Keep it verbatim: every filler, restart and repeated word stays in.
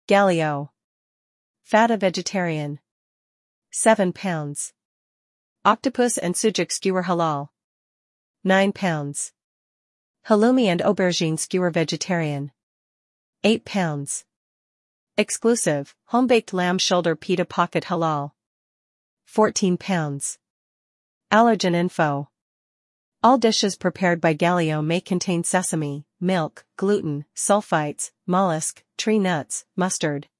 Galio. Fata vegetarian. seven pounds. Octopus and sujuk skewer halal. nine pounds. Halloumi and aubergine skewer vegetarian. eight pounds. Exclusive, home-baked lamb shoulder pita pocket halal. fourteen pounds. Allergen info. All dishes prepared by Galio may contain sesame, milk, gluten, sulfites, mollusk, tree nuts, mustard,